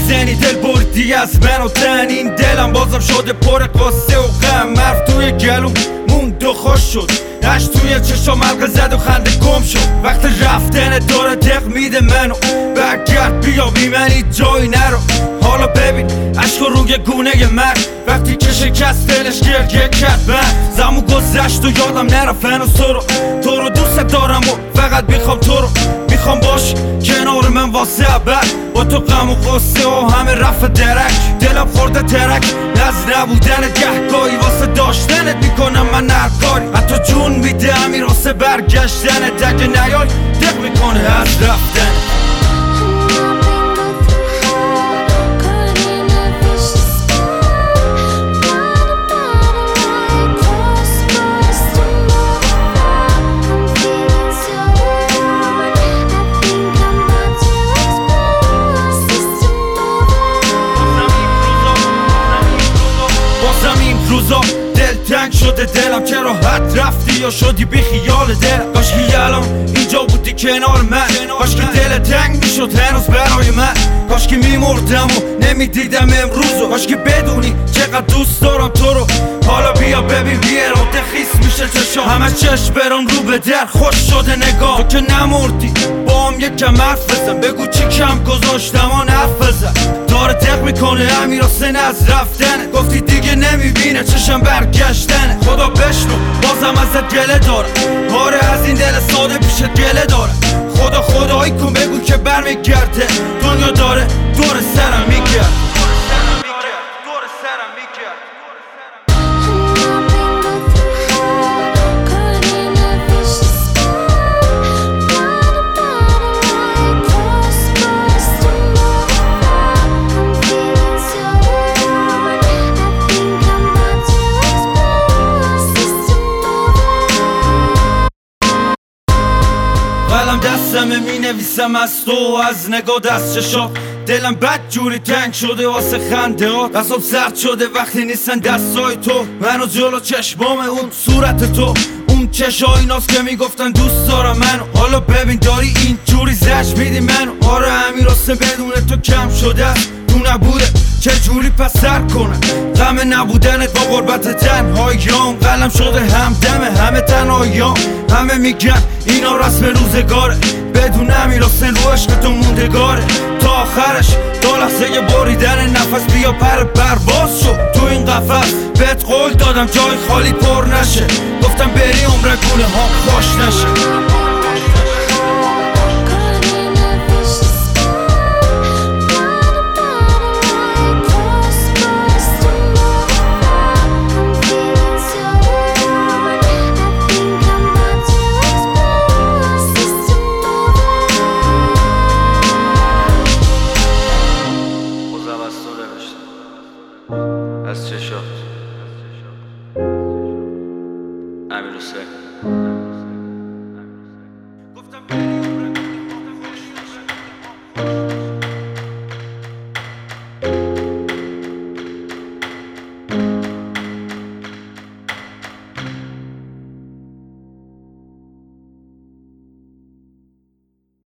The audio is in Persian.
میزنی دل بردی از من و تن. این دلم بازم شده پر قصه و غم. حرف توی گلوم موند و خوش شد، اش توی چشم حلقه زد و خنده گم شد. وقت رفتن داره دق میده منو، برگرد بیا بی منی جایی نرو. حالا ببین عشق روی گونه من، وقتی که شکست دلش گریه کرد. من زمون گذشت و یادم نرفت تو رو دوست دارم و فقط میخوام تو رو میخوام باش کنار من واسه ابد. با تو غم و غصه و همه رفت درک، دلم خورده ترک از نبودن گهگاهی. واسه داشتنت میکنم من هر کاری، حتی جون میده امیر واسه برگشتنت. اگه نیای دق میکنه از رفتن. دلتنگ شده دلم که راحت رفتی یا شدی بی خیال دلم. کاشکی الان اینجا بودی کنار من، کاشکی دل تنگ میشد هنوز برای من. کاشکی میمردم و نمیدیدم امروزو، کاشکی بدونی چقدر دوست دارم تو رو. حالا بیا ببین بی اراده خیس میشه چشام، همه چشم برام رو به در خوش شده نگاه. تو که نمردی با هم یکم حرف بزن، بگو چی کم گذاشتم آن حرف بزن. داره دق میکنه امیر حسین از رفتنه، گفتی دیگه نمیبینه چشم برگشتنه. خدا بشنو بازم ازت گله دارم، آره از این دل ساده پیشت گله دارم. خدا خدایی کن بگو که برمیگرده، دنیا داره دور سرم میگرد. قلم دستمه می نویسم از تو، از نگاه دست چشات. دلم بد جوری تنگ شده واسه خنده ها، دستم سرد شده وقتی نیستن دستای تو. منو جلو چشمام اون صورت تو، اون چشای ناز که میگفتن دوست دارم منو. حالا ببین داری اینجوری زجر میدی منو. آره امیر حسین بدون تو کم شده است، تو نبوده چجوری پس سر کنم غم نبودنت با غربت تنهاییام. قلم شده همدم همه تنهاییام، همه میگن اینا رسم روزگاره، بدون امیر حسین رو عشق تو موندگاره. تا آخرش تا لحظه بریدن نفس بیا پرواز شو تو این قفس. بهت قول دادم جای خالی پر نشه، گفتم بری عمر گونه ها خوش نشه. از چشات امیر حسین